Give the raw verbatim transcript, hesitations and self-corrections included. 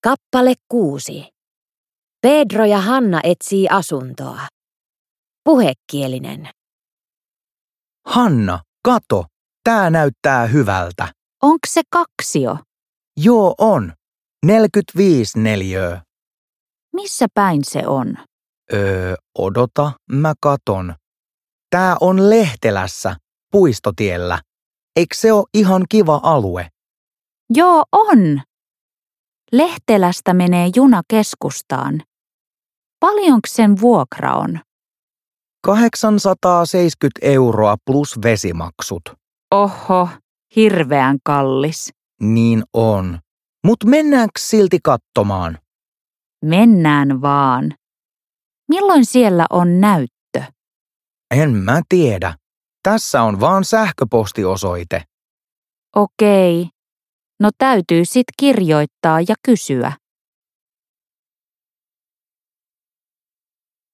Kappale kuusi. Pedro ja Hanna etsii asuntoa. Puhekielinen. Hanna, kato, tää näyttää hyvältä. Onko se kaksio? Joo on. neljäkymmentäviisi neliöö. Missä päin se on? Öö, odota, mä katon. Tää on Lehtelässä, Puistotiellä. Eikö se oo ihan kiva alue? Joo on. Lehtelästä menee juna keskustaan. Paljonko sen vuokra on? kahdeksansataaseitsemänkymmentä euroa plus vesimaksut. Oho, hirveän kallis. Niin on. Mut mennäänkö silti katsomaan? Mennään vaan. Milloin siellä on näyttö? En mä tiedä. Tässä on vaan sähköpostiosoite. Okei. No täytyy sit kirjoittaa ja kysyä.